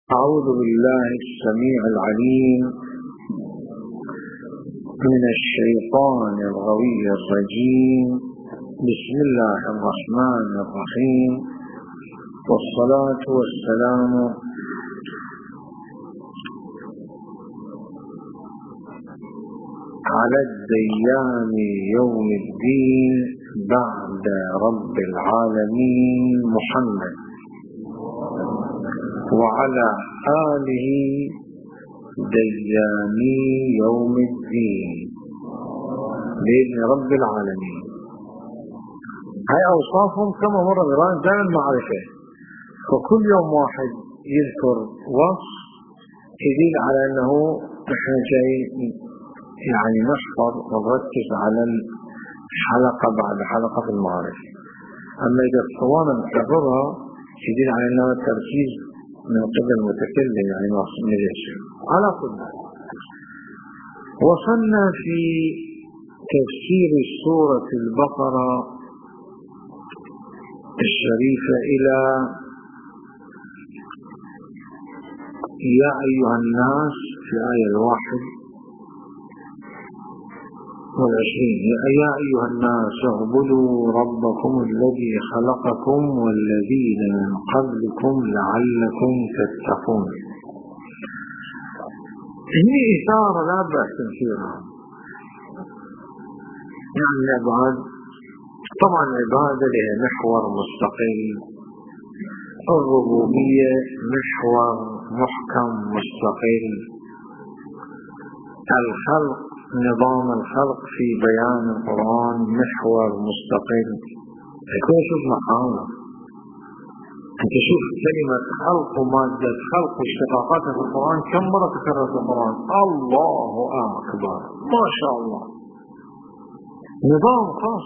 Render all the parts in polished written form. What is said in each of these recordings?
أعوذ بالله السميع العليم من الشيطان الغوي الرجيم. بسم الله الرحمن الرحيم، والصلاة والسلام على الديان يوم الدين بعد رب العالمين محمد وعلى آله دياني يوم الدين بإذن رب العالمين. هاي أوصافهم كما مر بالرأي دائما معرفة، فكل يوم واحد يذكر وصف يدل على أنه نحن جاي يعني نحفظ ونركز على الحلقة بعد حلقة في المعرفة. أما إذا الصوانة نكررها يدل على أنه التركيز من قبل المتكلم، يعني من الشيء. على كل حال وصلنا في تفسير سورة البقرة الشريفة إلى يا أيها الناس في آية 21. يا أيها الناس اعبدوا ربكم الذي خلقكم والذين من قبلكم لعلكم تتقون. هي إشارة لا بأس فيها، يعني العباد طبعا العبادة لها محور مستقل، الربوبية محور محكم مستقل، الخلق نظام الخلق في بيان القرآن محور مستقل. يكون شوف مقامه، انت شوف كلمة خلق ومادة خلق واشتقاقاتها في القرآن كم مرة تكررت في القرآن؟ الله أكبر ما شاء الله، نظام خاص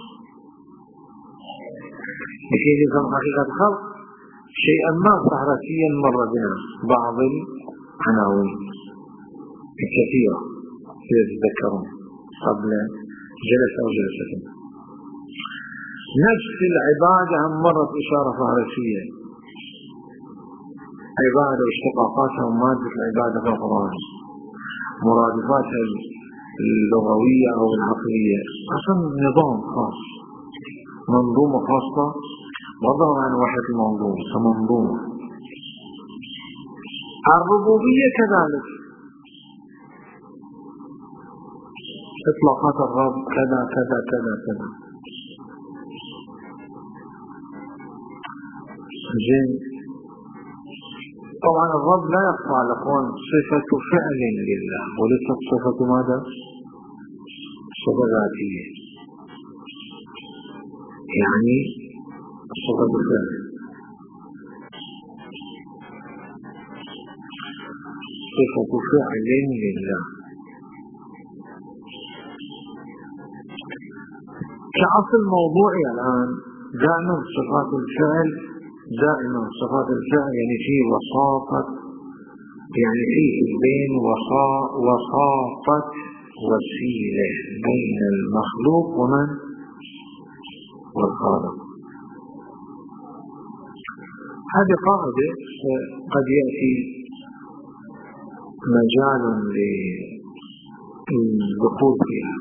لكي يفهم حقيقة الخلق. شيئا ما فهرسيا مر بنا بعض العناوين الكثيرة يتذكرون قبل جلسة أو جلستين. نفس العبادة هم مرت إشارة فهرسية، عبادة واشتقاقاتها ومادة العبادة في القرآن، مرادفاتها اللغوية أو العقلية، أصلا نظام خاص، منظومة خاصة وضعوا عن وحدة المنظومة كمنظومة. الربوبية كذلك، إطلاقات الرب كذا كذا كذا كذا. زين، طبعا الرب لا يخفى على الأخوان صفة فعل لله وليست صفة ماذا؟ صفة ذاتية، يعني صفة فعل. صفة فعل لله كأصل موضوعي الآن. دائما صفات الفعل، دائما صفات الفعل يعني في وساطة، يعني فيه بين وساطة وسيلة بين المخلوق ومن والخالق. هذه قاعدة قد يأتي مجال للدخول فيها.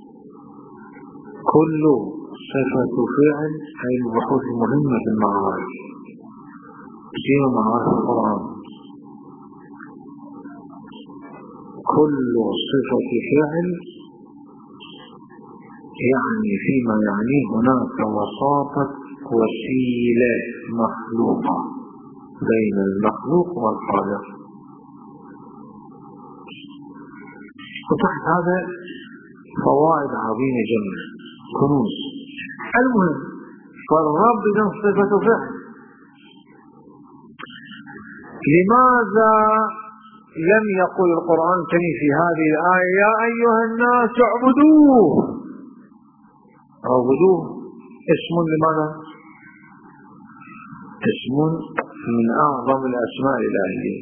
كل صفة فعل هي البحوث المهمة في المعارف، في معارف القرآن. كل صفة فعل يعني فيما يعني هناك وساطة وسيلة مخلوقة بين المخلوق والخالق. وتحت هذا فوائد عظيمة جدا، كنوز. المهم، فالرب إذا صفة فعل. لماذا لم يقل القرآن الكريم في هذه الآية يا أيها الناس اعبدوه؟ اعبدوه اسم لماذا؟ اسم من أعظم الأسماء الإلهية.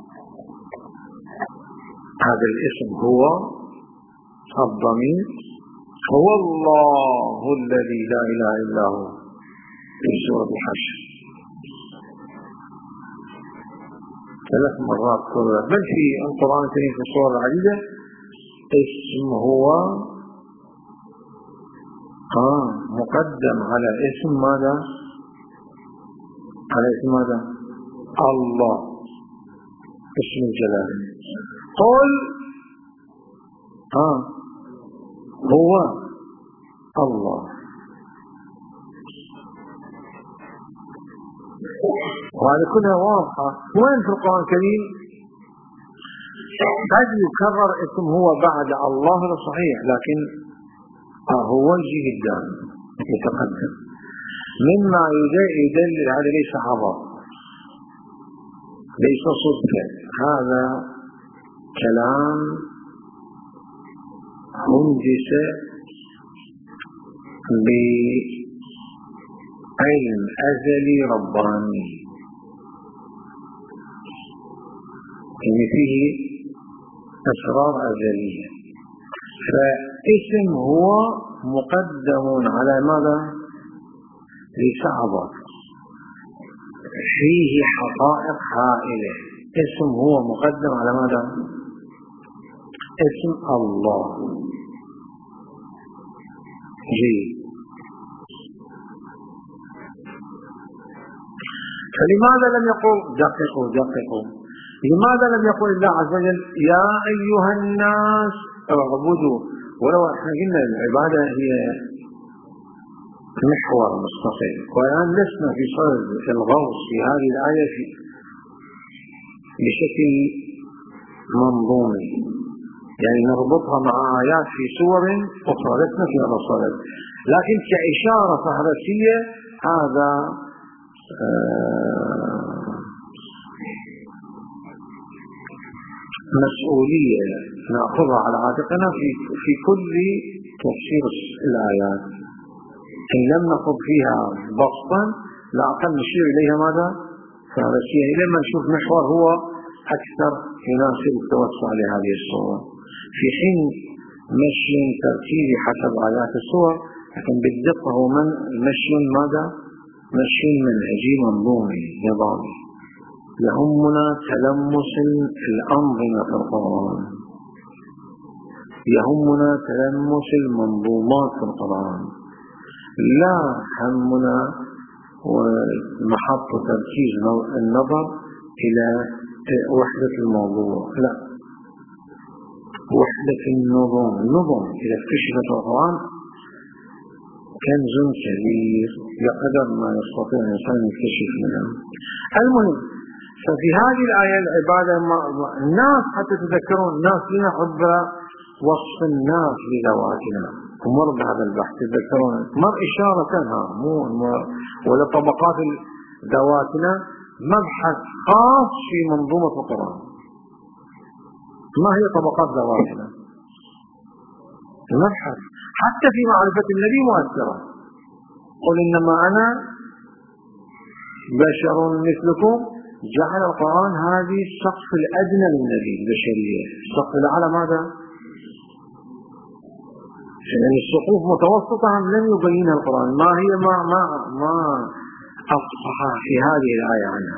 هذا الاسم هو الضمير، هو الله الذي لا إله إلا هو في سورة الحشر. 3 مرات كرر، بل في القرآن الكريم في الصور العديدة اسم هو مقدم على اسم ماذا؟ على اسم ماذا؟ الله، اسم الجلال. قل هو الله. وهذه كلها واضحة. وين في القرآن الكريم قد يكرر اسم هو بعد الله؟ هذا صحيح، لكن هو يجي قدام يتقدم مما يدلل هذا ليس عبط، ليس صدفة، هذا كلام هندس بعلم أزلي رباني، يعني فيه أسرار أزلية. فاسم هو مقدم على ماذا؟ ليس عبط، فيه حقائق هائلة. اسم هو مقدم على ماذا؟ اسم الله. جيد. فلماذا لم يقل دققوا لماذا لم يقل الله عز وجل يا أيها الناس اعبدوا؟ ولو احنا قلنا العبادة هي محور مستقل، والآن لسنا في صدد الغوص في هذه الآية بشكل منظومي، يعني نربطها مع آيات في سور أخرى، لسنا في هذا الصدد، لكن كإشارة فهرسية هذا مسؤولية نأخذها على عاتقنا في كل تفسير الآيات. إن لم نخض فيها بسطا لا أقل نشير إليها ماذا؟ فهرسية، لما نشوف محور هو أكثر يناسب التوسع لهذه الصورة، في حين مشي ترتيبي حسب آيات الصور، لكن بالدقة هو مشي ماذا؟ مشي منهجي منظومي نظامي. يهمنا تلمس الأنظمة في القرآن، يهمنا تلمس المنظومات في القرآن، لا همنا ومحط تركيز النظر إلى وحدة الموضوع، لا، وحدة النظم إذا اكتشفت القرآن كنز كبير بقدر ما يستطيع الإنسان يكتشف منها. المهم، ففي هذه الآية العبادة الناس، حتى تذكرون الناس لنا عبر وصف الناس لذواتنا، ومر بهذا البحث تذكرون، مر إشارة ولا طبقات ذواتنا، مبحث خاص في منظومة القرآن. ما هي طبقات ذواتنا؟ المبحث حتى في معرفة النبي مؤثرة. قل إنما أنا بشر مثلكم، جعل القرآن هذه السقف الأدنى للنبي البشرية. السقف الأعلى ماذا؟ يعني السقوف متوسطة لم يبينها القرآن، ما هي ما أفصح في هذه الآية عنها.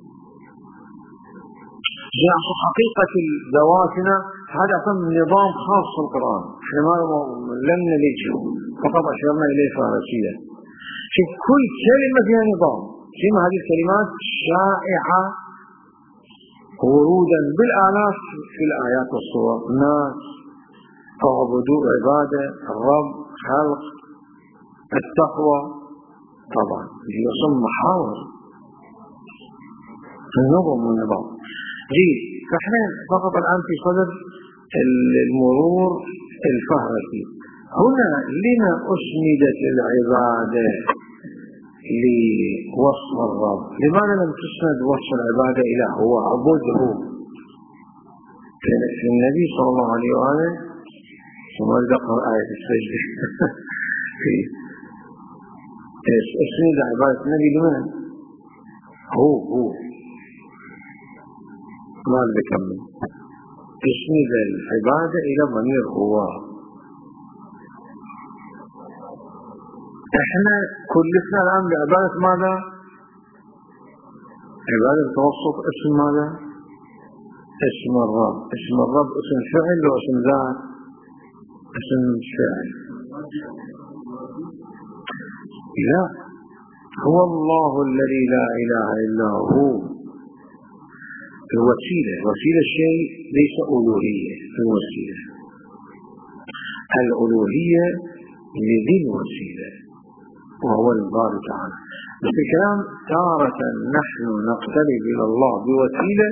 جاء حقيقة ذواتنا هذا نظام خاص في القرآن، احنا لم نلجه، فقط أشرنا إليه فارسيا. في كل كلمة فيها نظام، كما هذه الكلمات شائعة ورودا بالآلاف في الآيات والصور. ناس، اعبدوا، عبادة، الرب، خلق، التقوى، طبعا هي صم محاور النظم والنظام. جيد. فاحنا فقط الآن في صدر المرور الفهرسي. هنا لما أسندت العبادة لوصف الرب؟ لماذا لم تسند وصف العبادة إلى هو عبده؟ في النبي صلى الله عليه وآله، ثم ذكر آية السجدة اسند عبادة النبي لمن؟ هو ما بكمل اسند العبادة إلى ضمير هو. احنا كلفنا الآن بعبادة ماذا؟ عبادة توسط اسم ماذا؟ اسم الرب. اسم الرب اسم فعل أو اسم ذات؟ اسم فعل. لا، هو الله الذي لا إله إلا هو. الوسيلة، وسيلة الشيء ليس ألوهية. الوسيلة الألوهية لذي الوسيلة وهو الباري تعالى. بس الكلام تارة نحن نقترب إلى الله بوسيلة،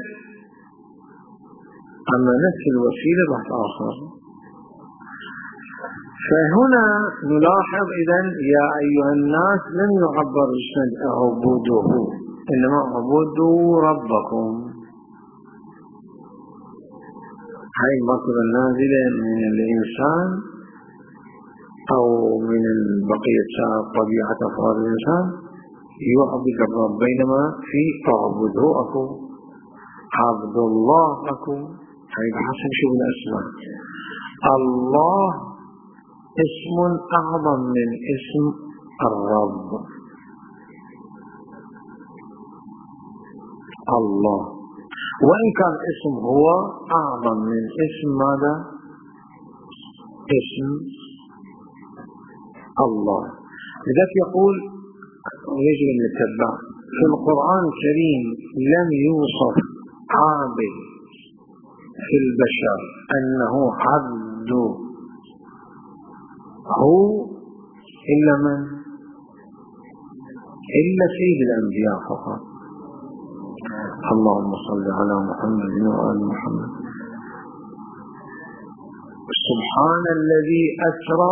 أما نفس الوسيلة بحث آخر. فهنا نلاحظ إذن يا أيها الناس لم يعبر باسم اعبدوه، إنما اعبدوا ربكم. هاي المرتبة النازلة من الإنسان أو من بقية طبيعة أفراد الإنسان يعبد الرب، بينما في اعبده أكو عبد الله أكو. هاي بحسب شو من الأسماء. الله اسم أعظم من اسم الرب. الله وإن كان اسم هو أعظم من اسم ماذا؟ اسم الله. لذلك يقول يجب أن نتبع في القرآن الكريم لم يوصف عابد في البشر أنه عبد هو إلا من؟ إلا سيد الأنبياء فقط. اللهم صل على محمد وآل محمد. سبحان الذي أسرى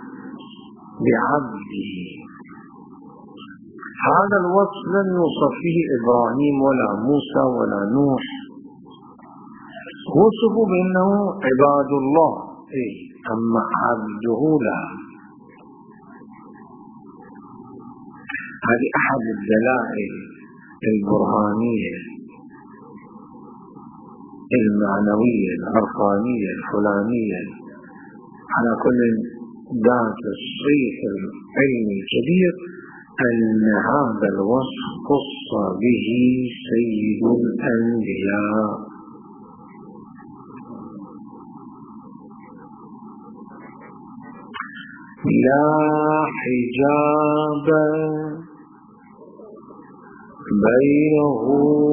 بعبده. هذا الوصف لم يوصف فيه إبراهيم ولا موسى ولا نوح، وصفوا بأنه عباد الله، أما عبده لا. هذه أحد الدلائل البرهانية المعنوية العرفانية الفلانية على كل ذات الصيت العلمي الكبير أن هذا الوصف خص به سيد الأنبياء. لا حجاب بينه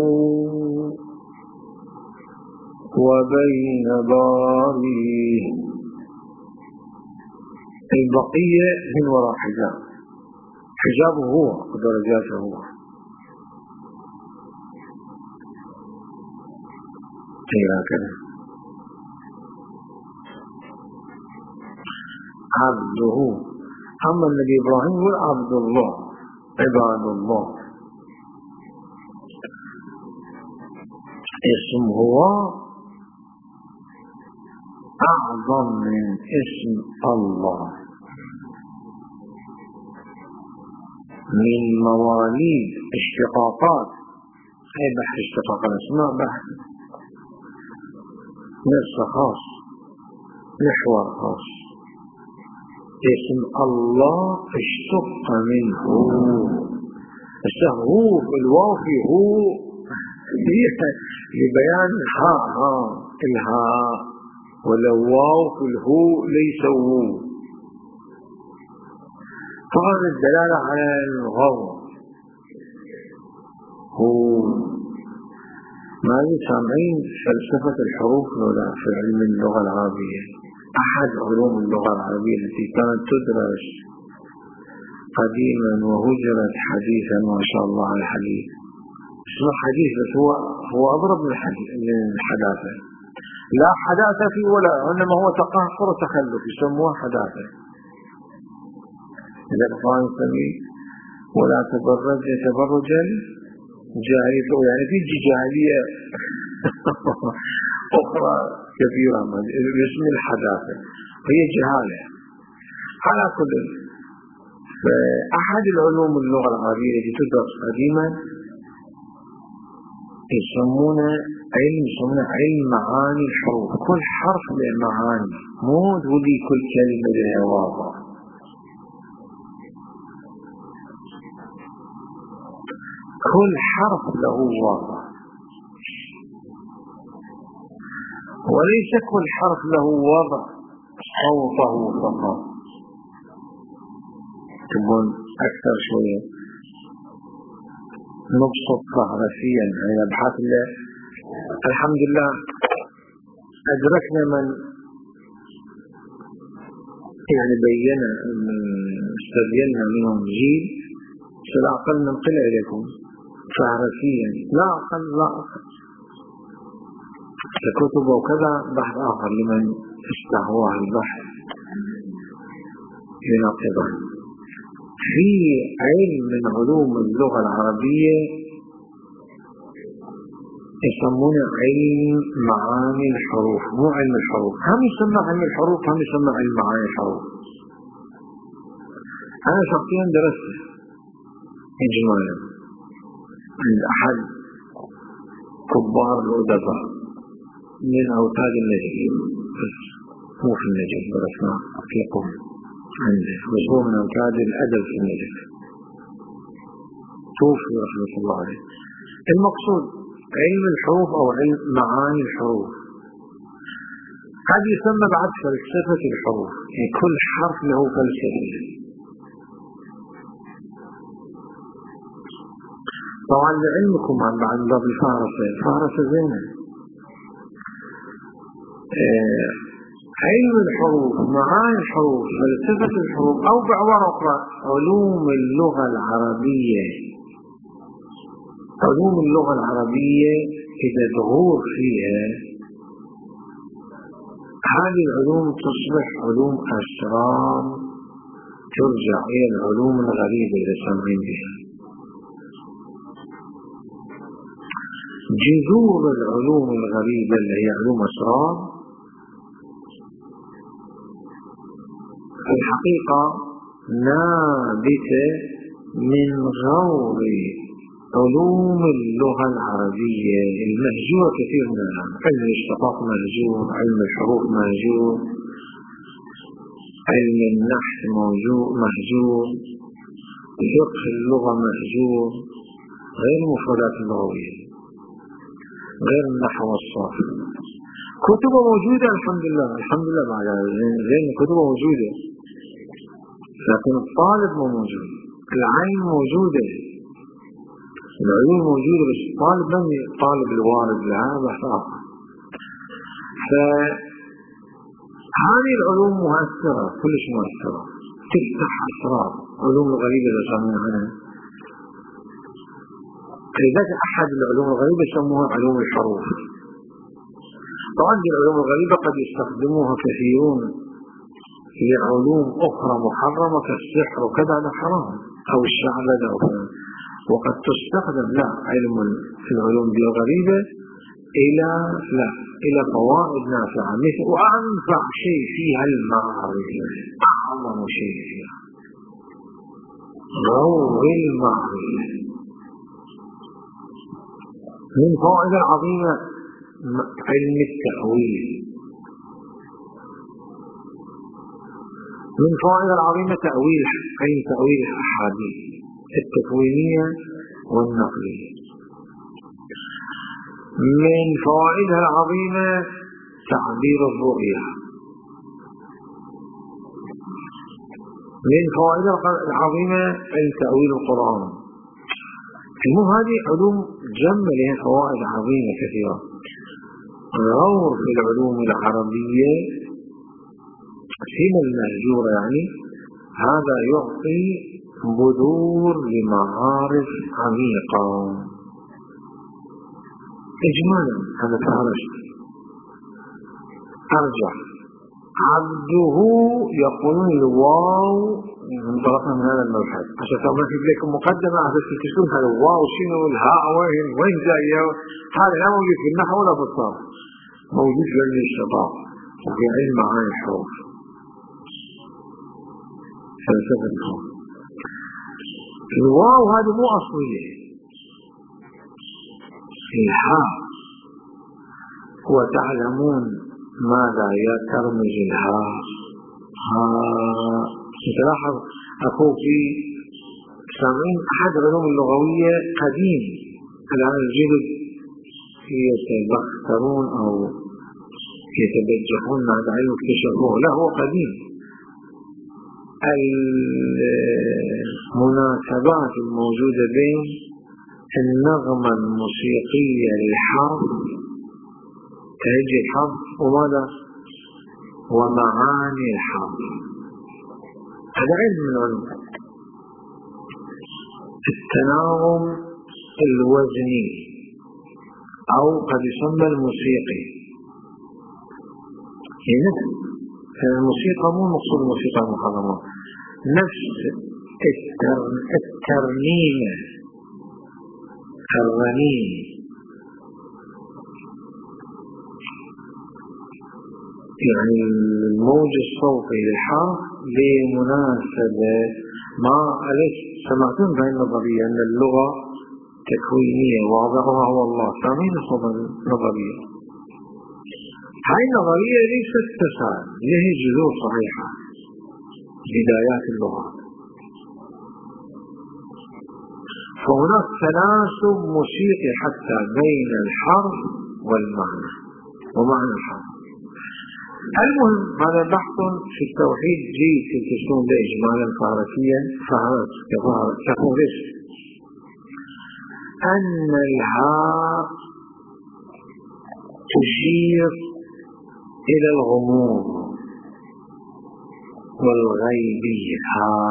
وبين باريه. البقية من وراء حجاب، حجابه هو ودرجاته هو. هكذا عبده. أما النبي إبراهيم هو عبد الله، عباد الله. اسم هو أعظم من اسم الله. من مواليد اشتقاقات، هي بحث اشتقاق الأسماء، بحث نفس خاص، محور خاص. اسم الله اشتق منه، هو الواو في هو لبيان الهاء، ولو واو في الهو ليس هو، فقط الدلالة على الغض. هو ما سامعين فلسفة الحروف ولا في علم اللغة العربية؟ أحد علوم اللغة العربية التي كانت تدرس قديما وهجرت حديثا ما شاء الله على الحديث. اسمه حديث بس هو أضرب من الحداثة. لا حداثة فيه ولا، إنما هو تقهقر وتخلف، يسموه حداثة. إذا القرآن يسميه ولا تبرج تبرج الجاهلية، يعني في جاهلية أخرى كثيرة باسم الحداثة، هي جهالة. على كل، فأحد العلوم اللغة العربية التي تدرس قديما يسمونه علم معاني الحروف. كل حرف له معاني، مو تقولي كل كلمة لها واضح. كل حرف له واضح. وليس كل حرف له وضع صوته فقط. تبون أكثر شوية نبسط فهرسيا يعني أبحاث الله. الحمد لله أدركنا من يعني بينا استبينا منهم جيل فلا أقل ننقل إليكم فهرسيا لا أقل كتب وكذا بحث آخر لمن استهواه البحث لنقضه. في علم من علوم اللغة العربية يسمونه علم معاني الحروف، مو علم الحروف، هم يسمى علم الحروف هم يسمى علم معاني الحروف. أنا شخصيا درسته إجمالا عند أحد كبار الأدباء من أوتاد النجف، بس مو في النجف، درسنا في قم عنده، بس هو من أوتاد الأدب في النجف، توفي رحمة الله عليه. المقصود علم الحروف أو علم معاني الحروف، هذا يسمى بعد فلسفة الحروف، يعني كل حرف له فلسفة. طبعا لعلمكم عن باب الفهرسة زينة. علم الحروف، معاني الحروف، فلسفة الحروف، أو بعبارة أخرى علوم اللغة العربية. علوم اللغة العربية إذا ظهور فيها هذه العلوم تصبح علوم أسرار ترجع إلى العلوم الغريبة إذا سمعين بها. جذور العلوم الغريبة اللي هي علوم أسرار في الحقيقة نابتة من غور علوم اللغة العربية المهجورة كثير منها. علم الاشتقاق مهجور، علم الحروف مهجور، علم النحو مهجور، فقه اللغة مهجور، غير المفردات اللغوية، غير النحو والصرف. كتبه موجودة الحمد لله، الحمد لله بعد زين كتبه موجودة، لكن الطالب مو موجود. العين موجودة، العلوم موجودة، بس الطالب لم طالب الوارد لها بحث آخر. فهذه العلوم مؤثرة، كلش مؤثرة، تفتح أسرار علوم الغريبة اللي سمعنا عنها. لذلك أحد العلوم الغريبة يسموها علوم الحروف. طبعا العلوم الغريبة قد يستخدموها كثيرون في علوم أخرى محرمة كالسحر وكذا، هذا حرام، أو الشعبدة أو كذا. وقد تستخدم لا علم في العلوم الغريبة إلى فوائد نافعة، مثل وأنفع شيء فيها المعرفة، أعظم شيء فيها غور المعرفة. من فوائد العظيمة علم التأويل، من فوائد العظيمة علم تأويل الأحاديث التكوينية والنقلية. من فوائدها العظيمة تعبير الرؤيا. من فوائدها العظيمة علم تأويل القرآن. المهم هذه علوم جمة لها فوائد عظيمة كثيرة. غور في العلوم العربية سيما المهجورة، يعني هذا يعطي بذور لمعارف عميقة. إجمالا هذا فهرست أرجع عبده يقولون الواو، انطلقنا من هذا المبحث عشان تعمل في لكم مقدمة عشان تكتشفون هذا الواو شنو والهاء وين جاية. هذا لا موجود في النحو ولا في الصرف، موجود في علم الاشتقاق وفي علم معاني الحروف، فلسفة الحروف. الواو هذه مو أصلية، الهاء وتعلمون ماذا يترمز الهاء. تلاحظ أقول في سامعين أحد العلوم اللغوية قديم، الآن الجدد يتبخترون أو يتبجحون مع العلم اكتشفوه، لا هو قديم. المناسبات الموجودة بين النغمة الموسيقية للحرف، تهجي الحرف وماذا ومعاني الحرف، هذا علم من العلوم. التناغم الوزني أو قد يسمى الموسيقي، يعني الموسيقى مو مقصود الموسيقى المحرمة، نفس الترنيمة، الرنين، يعني الموج الصوتي للحرف بمناسبة ما أليس سمعتون بهذه النظرية أن اللغة تكوينية وضعها هو الله، سامعين النظرية. هذه النظرية ليست تسال، له جذور صحيحة، بدايات اللغة. فهناك تناسب موسيقي حتى بين الحرف والمعنى ومعنى الحرف. المهم هذا بحث في التوحيد جيد تلتسون بإجمالا فارسيا فهمت تقول أن الهاء تشير إلى الغموض والغيبية.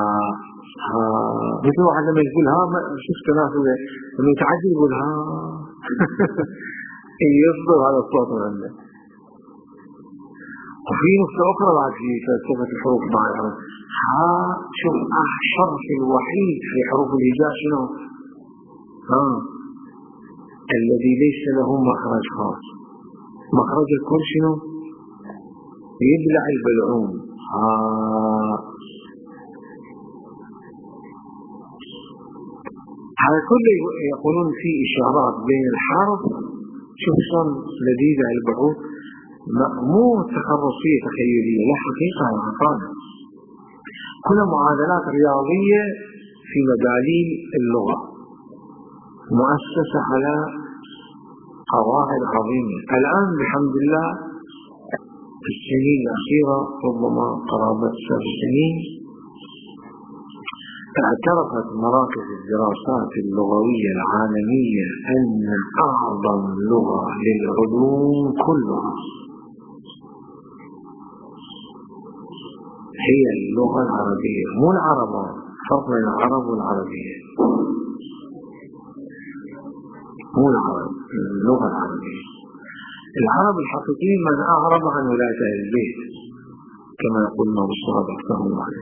مثل واحد لما يقول ها شفت تناسب لما يتعجل يقول ها يصدر هذا الصوت من عنده. وفي نقطة أخرى بعد في فلسفة الحروف مع الحروف، شوف الحرف الوحيد في حروف الهجاء شنو؟ الذي ليس له مخرج خاص، مخرج الكل شنو؟ يبلع البلعوم. هذا كله يقولون في إشارات بين الحرف، شوف شلون لذيذة البحوث، مو تخرصية تخيلية، لا حقيقة وحقائق، كلها معادلات رياضية في مداليل اللغة مؤسسة على قواعد عظيمة. الآن بحمد الله في السنين الأخيرة ربما قرابة 7 سنين اعترفت مراكز الدراسات اللغوية العالمية أن أعظم لغة للعلوم كلها هي اللغة العربية، مو العربة، فرق بين العرب والعربية، مو العرب، اللغة العربية. العرب الحقيقيين من أعرب عن ولاية البيت كما يقول الإمام الصادق رحمه الله عليه،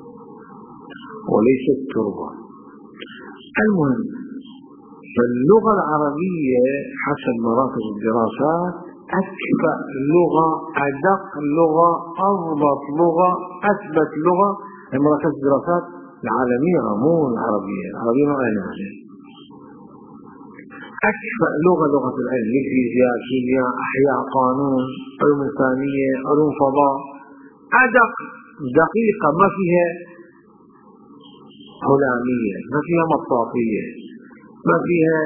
وليس التربة. المهم فاللغة العربية حسب مراكز الدراسات أكفأ لغة، أدق لغة، أضبط لغة، أثبت لغة. مراكز الدراسات العالمية مو العربية، العربية ما غير أكفأ لغة، لغة العلم، الفيزياء، كيمياء، أحياء، قانون، علوم إنسانية، علوم فضاء، أدق، دقيقة، ما فيها هلامية، ما فيها مطاطية، ما فيها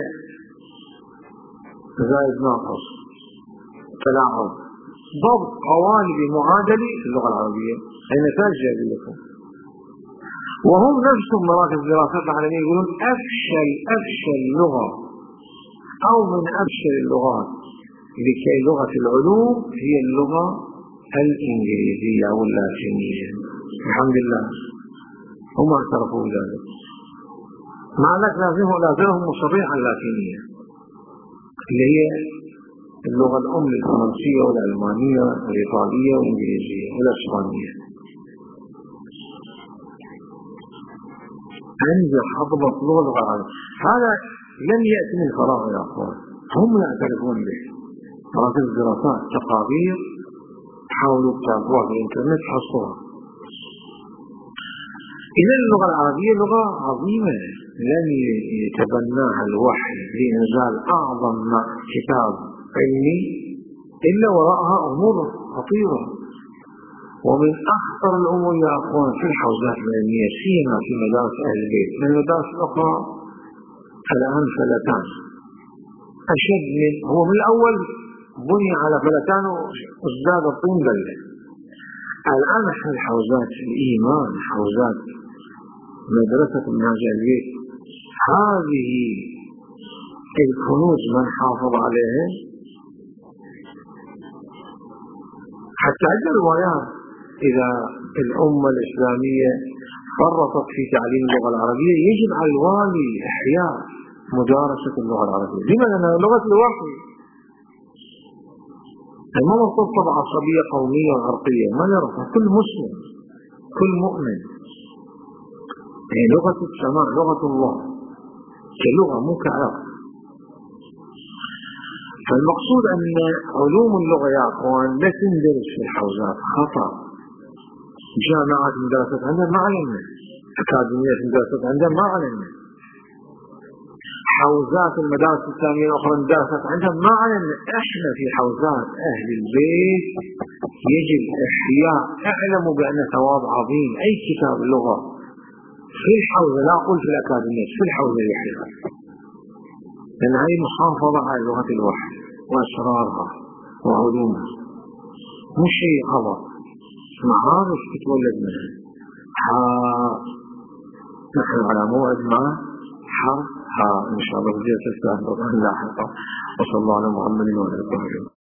زائد ناقص، تلاعب، ضبط قوالب معادلة في اللغة العربية. هي نتائج جايب لكم. وهم نفسهم مراكز الدراسات العالمية يقولون أفشل لغة أو من أفشل اللغات لكي لغة العلوم هي اللغة الإنجليزية أو اللاتينية. الحمد لله هم اعترفوا بذلك، مع ذلك لازمهم مصرين على اللاتينية اللي هي اللغة الأم للفرنسية والألمانية والإيطالية والإنجليزية والإسبانية. أنجح أضبط لغة العربية. هذا لم يأتي من فراغ يا أخوان، هم يعترفون به. مراكز الدراسات تقارير حاولوا تتابعوها في الإنترنت حصوها. إذا اللغة العربية لغة عظيمة لن يتبناها الوحي لإنزال أعظم كتاب علمي إلا وراءها أمور خطيرة. ومن أخطر الأمور يا أخوان في الحوزات العلمية سيما في مدارس أهل البيت، من المدارس الأخرى الآن فلتان أشد من هو من الأول بني على فلتان وازداد الطين بلة. الآن احنا الحوزات الإيمان، حوزات مدرسة الناجية، هذه الكنوز من حافظ عليها. حتى عندنا روايات إذا الأمة الإسلامية فرطت في تعليم اللغة العربية يجب على الوالي إحياء مدارسة اللغة العربية. لماذا؟ لأنها لغة الوحي، ما مرتبطة بعصبية قومية وعرقية، ما يعرفها كل مسلم كل مؤمن. هي لغة السماء، لغة الله كلغة مو كعرق. فالمقصود أن علوم اللغة يا أخوان لا تندرس في الحوزات، خطأ. جامعات مدرسة عندها ما علمنا، أكاديميات مدرسة عندها ما علمنا، حوزات المدارس الإسلامية الأخرى مدرسة عندها ما علمنا. إحنا في حوزات أهل البيت يجب إحياء. اعلموا بأن ثواب عظيم أي كتاب اللغة في الحوزة، لا أقول في الأكاديميات، في الحوزة يحيى، لأن هذه محافظة على لغة الوحي وأسرارها وعلومها، مش شيء غلط، معارف تتولد منها. نحن على موعد مع حرف إن شاء الله في جلسة لاحقة. وصلى الله على محمد وعلى آله وصحبه.